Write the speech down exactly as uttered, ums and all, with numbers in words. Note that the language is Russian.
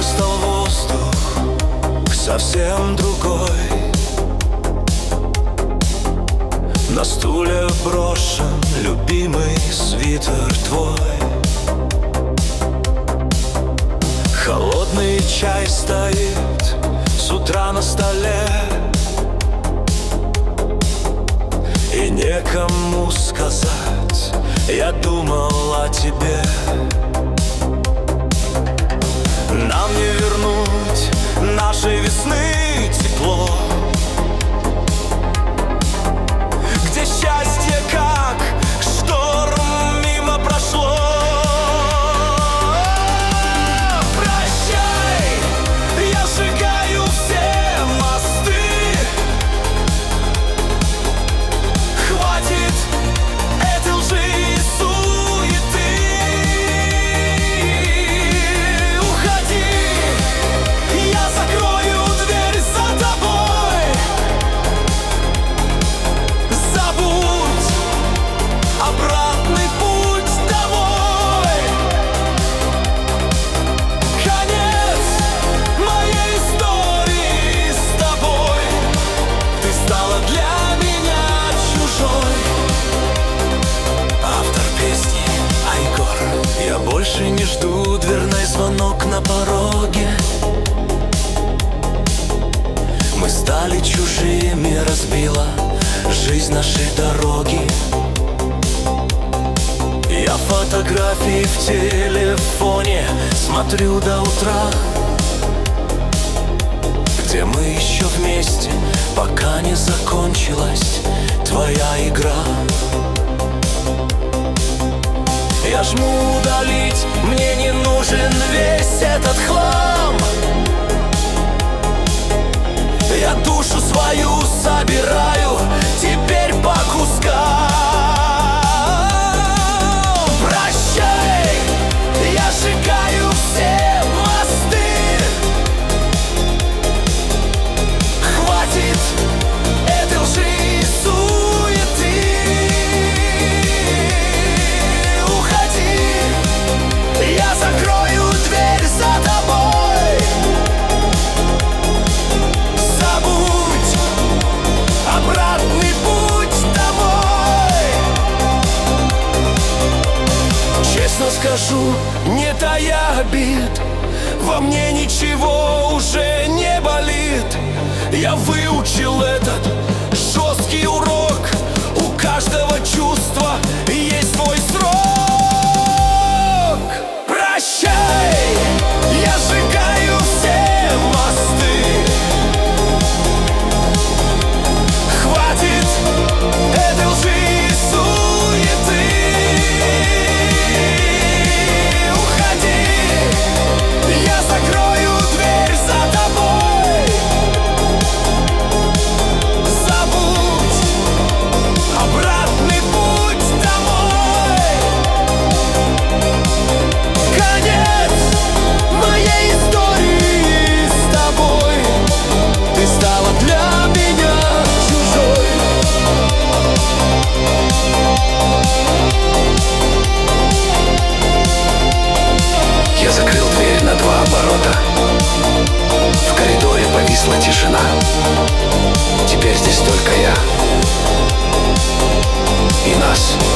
стал воздух совсем другой. На стуле брошен любимый свитер твой. Холодный чай стоит с утра на столе, и некому сказать, я думал о тебе. Нам не вернуть нашей весны тепло, где счастье как шторм мимо прошло. Прощай, я сжигаю все мосты. Хватит этой лжи и суеты. Уходи, я закрою дверь за тобой. Забудь обратный путь домой. Конец моей истории с тобой. Ты стала для меня чужой. Автор песни Айгор. Я больше не жду дверной звонок на пороге. Мы стали чужими, разбила жизнь нашей дороги. Я фотографии в телефоне смотрю до утра, где мы еще вместе, пока не закончилась твоя игра. Я жму удалить, мне не нужен весь этот хлам. Я душу свою собираю теперь по кускам. Прощай, я сжигаю все мосты. Хватит этой лжи и суеты. Уходи, я закрою дверь за тобой. Забудь обратный путь домой. Честно скажу, не тая обид, во мне ничего уже не болит. Я выучил этот жесткий урок. У каждого чувства есть свой срок. Прощай, я сжигаю все мосты. Хватит этой лжи и суеты. Уходи, я закрою дверь за тобой. Забудь обратный путь домой. Конец моей истории с тобой. Ты стала для меня чужой. Я закрыл дверь на два оборота. В коридоре повисла тишина. Теперь здесь только я и нас.